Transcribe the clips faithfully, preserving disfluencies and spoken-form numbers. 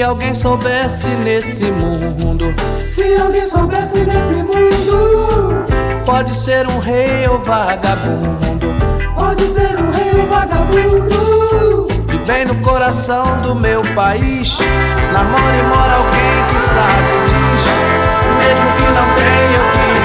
alguém soubesse nesse mundo, se alguém soubesse nesse mundo, pode ser um rei ou vagabundo, pode ser um rei ou vagabundo, e bem no coração do meu país namora e mora alguém que sabe diz, mesmo que não tenha o que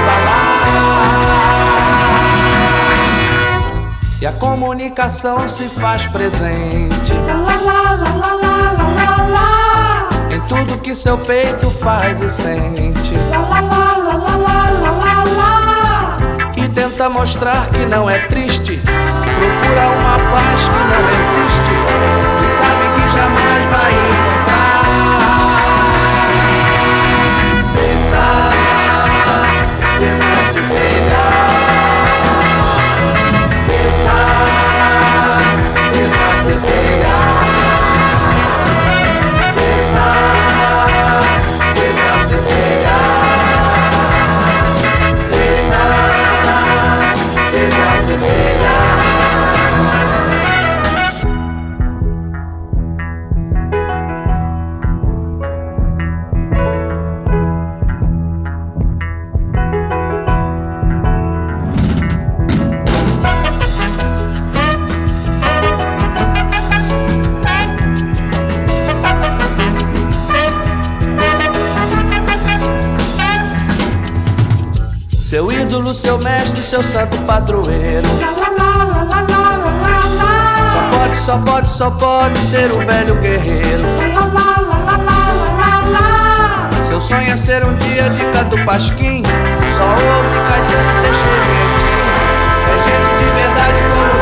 falar. E a comunicação se faz presente lá, lá, lá, lá, lá, lá, lá, lá. em tudo que seu peito faz e sente, Lá, lá, lá, lá, lá, lá, lá, lá. e tenta mostrar que não é triste, procura uma paz que não existe e sabe que jamais vai encontrar. Cessa, cessa, cessa, cessa, cessa, cessa, seu ídolo, seu mestre, seu santo padroeiro. Lá, lá, lá, lá, lá, lá, lá, lá. Só pode, só pode, só pode ser o velho guerreiro. Lá, lá, lá, lá, lá, lá, lá. Seu sonho é ser um dia dica do Pasquim. Só ouve Caetano, Teixeirinha. É gente de verdade como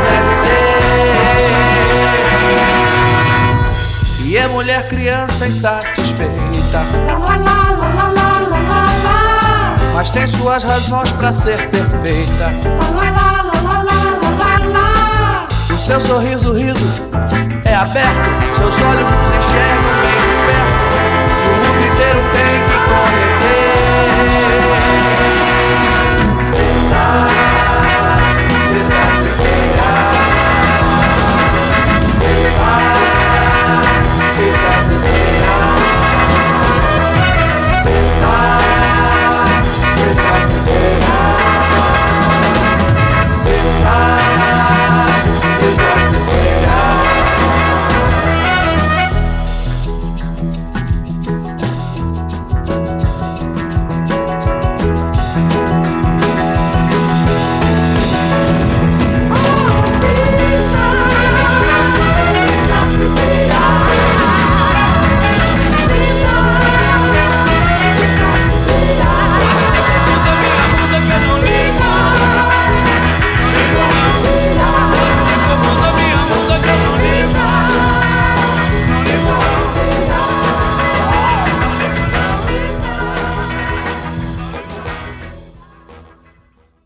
deve ser. E é mulher, criança insatisfeita, Lá, lá, lá, lá, lá, lá, lá, lá. mas tem suas razões pra ser perfeita. Lá, lá, lá, lá, lá, lá, lá, lá. O seu sorriso, riso é aberto, seus olhos nos enxergam bem.